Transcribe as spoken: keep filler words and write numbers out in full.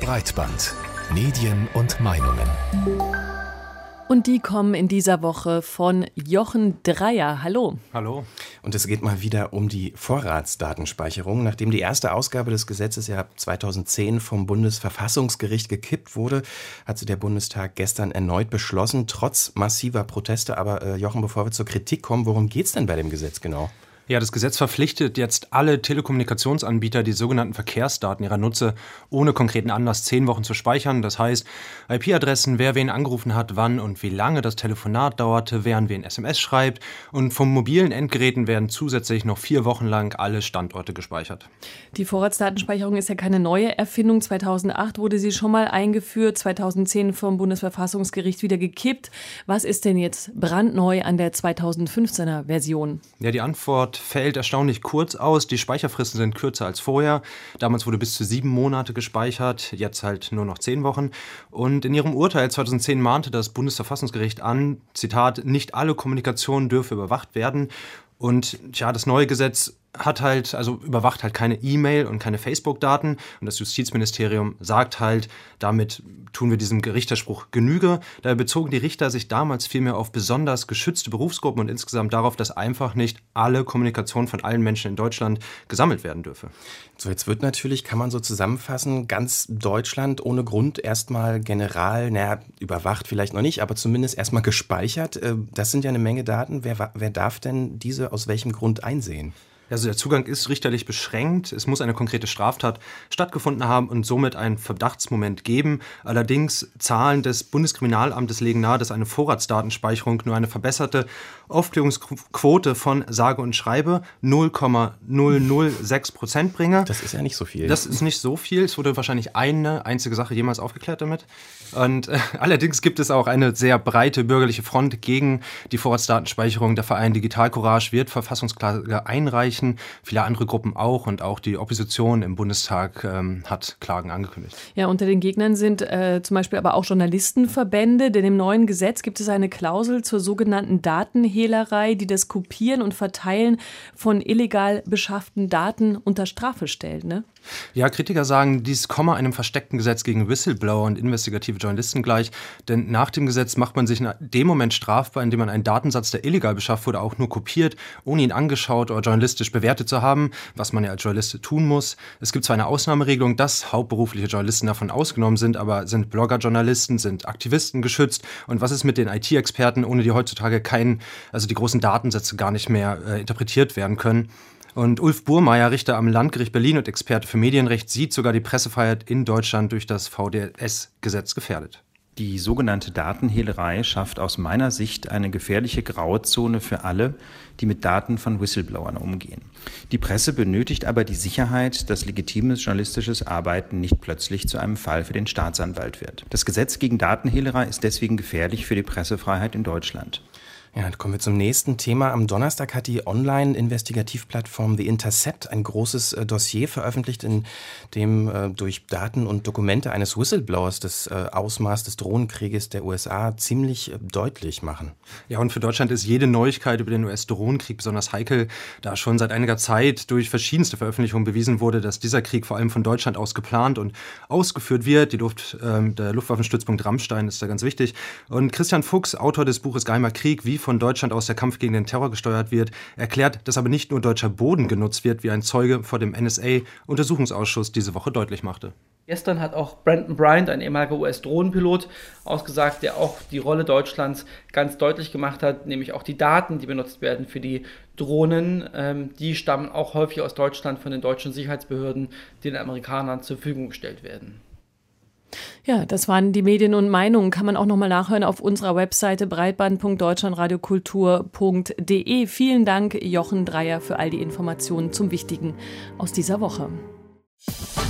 Breitband. Medien und Meinungen. Und die kommen in dieser Woche von Jochen Dreier. Hallo. Hallo. Und es geht mal wieder um die Vorratsdatenspeicherung. Nachdem die erste Ausgabe des Gesetzes ja zweitausendzehn vom Bundesverfassungsgericht gekippt wurde, hat der Bundestag gestern erneut beschlossen, trotz massiver Proteste. Aber äh, Jochen, bevor wir zur Kritik kommen, worum geht es denn bei dem Gesetz genau? Ja, das Gesetz verpflichtet jetzt alle Telekommunikationsanbieter, die sogenannten Verkehrsdaten ihrer Nutzer ohne konkreten Anlass zehn Wochen zu speichern. Das heißt, I P-Adressen, wer wen angerufen hat, wann und wie lange das Telefonat dauerte, wer an wen S M S schreibt. Und von mobilen Endgeräten werden zusätzlich noch vier Wochen lang alle Standorte gespeichert. Die Vorratsdatenspeicherung ist ja keine neue Erfindung. zweitausendacht wurde sie schon mal eingeführt, zweitausendzehn vom Bundesverfassungsgericht wieder gekippt. Was ist denn jetzt brandneu an der zweitausendfünfzehner Version? Ja, die Antwort fällt erstaunlich kurz aus. Die Speicherfristen sind kürzer als vorher. Damals wurde bis zu sieben Monate gespeichert, jetzt halt nur noch zehn Wochen. Und in ihrem Urteil zweitausendzehn mahnte das Bundesverfassungsgericht an, Zitat, nicht alle Kommunikation dürfe überwacht werden. Und ja, das neue Gesetz hat halt, also überwacht halt keine E-Mail und keine Facebook-Daten. Und das Justizministerium sagt halt, damit tun wir diesem Richterspruch Genüge. Daher bezogen die Richter sich damals vielmehr auf besonders geschützte Berufsgruppen und insgesamt darauf, dass einfach nicht alle Kommunikation von allen Menschen in Deutschland gesammelt werden dürfe. So, jetzt wird natürlich, kann man so zusammenfassen, ganz Deutschland ohne Grund erstmal general, naja, überwacht vielleicht noch nicht, aber zumindest erstmal gespeichert. Das sind ja eine Menge Daten. Wer, wer darf denn diese aus welchem Grund einsehen? Also der Zugang ist richterlich beschränkt. Es muss eine konkrete Straftat stattgefunden haben und somit einen Verdachtsmoment geben. Allerdings Zahlen des Bundeskriminalamtes legen nahe, dass eine Vorratsdatenspeicherung nur eine verbesserte Aufklärungsquote von sage und schreibe null Komma null null sechs Prozent bringe. Das ist ja nicht so viel. Das ist nicht so viel. Es wurde wahrscheinlich eine einzige Sache jemals aufgeklärt damit. Und äh, allerdings gibt es auch eine sehr breite bürgerliche Front gegen die Vorratsdatenspeicherung. Der Verein Digital Courage wird Verfassungsklage einreichen. Viele andere Gruppen auch und auch die Opposition im Bundestag ähm, hat Klagen angekündigt. Ja, unter den Gegnern sind äh, zum Beispiel aber auch Journalistenverbände, denn im neuen Gesetz gibt es eine Klausel zur sogenannten Datenhehlerei, die das Kopieren und Verteilen von illegal beschafften Daten unter Strafe stellt, ne? Ja, Kritiker sagen, dies komme einem versteckten Gesetz gegen Whistleblower und investigative Journalisten gleich, denn nach dem Gesetz macht man sich in dem Moment strafbar, indem man einen Datensatz, der illegal beschafft wurde, auch nur kopiert, ohne ihn angeschaut oder journalistisch bewertet zu haben, was man ja als Journalist tun muss. Es gibt zwar eine Ausnahmeregelung, dass hauptberufliche Journalisten davon ausgenommen sind, aber sind Blogger-Journalisten, sind Aktivisten geschützt und was ist mit den I T-Experten, ohne die heutzutage kein, also die großen Datensätze gar nicht mehr äh, interpretiert werden können? Und Ulf Burmeier, Richter am Landgericht Berlin und Experte für Medienrecht, sieht sogar die Pressefreiheit in Deutschland durch das V D S-Gesetz gefährdet. Die sogenannte Datenhehlerei schafft aus meiner Sicht eine gefährliche Grauzone für alle, die mit Daten von Whistleblowern umgehen. Die Presse benötigt aber die Sicherheit, dass legitimes journalistisches Arbeiten nicht plötzlich zu einem Fall für den Staatsanwalt wird. Das Gesetz gegen Datenhehlerei ist deswegen gefährlich für die Pressefreiheit in Deutschland. Ja, dann kommen wir zum nächsten Thema. Am Donnerstag hat die Online-Investigativplattform The Intercept ein großes äh, Dossier veröffentlicht, in dem äh, durch Daten und Dokumente eines Whistleblowers das äh, Ausmaß des Drohnenkrieges der U S A ziemlich äh, deutlich machen. Ja, und für Deutschland ist jede Neuigkeit über den U S-Drohnenkrieg besonders heikel, da schon seit einiger Zeit durch verschiedenste Veröffentlichungen bewiesen wurde, dass dieser Krieg vor allem von Deutschland aus geplant und ausgeführt wird. Die Luft, äh, der Luftwaffenstützpunkt Rammstein ist da ganz wichtig. Und Christian Fuchs, Autor des Buches Geheimer Krieg, wie von Deutschland aus der Kampf gegen den Terror gesteuert wird, erklärt, dass aber nicht nur deutscher Boden genutzt wird, wie ein Zeuge vor dem N S A-Untersuchungsausschuss diese Woche deutlich machte. Gestern hat auch Brandon Bryant, ein ehemaliger U S-Drohnenpilot, ausgesagt, der auch die Rolle Deutschlands ganz deutlich gemacht hat, nämlich auch die Daten, die benutzt werden für die Drohnen, ähm, die stammen auch häufig aus Deutschland von den deutschen Sicherheitsbehörden, die den Amerikanern zur Verfügung gestellt werden. Ja, das waren die Medien und Meinungen. Kann man auch nochmal nachhören auf unserer Webseite breitband punkt deutschlandradiokultur punkt de. Vielen Dank, Jochen Dreier, für all die Informationen zum Wichtigen aus dieser Woche.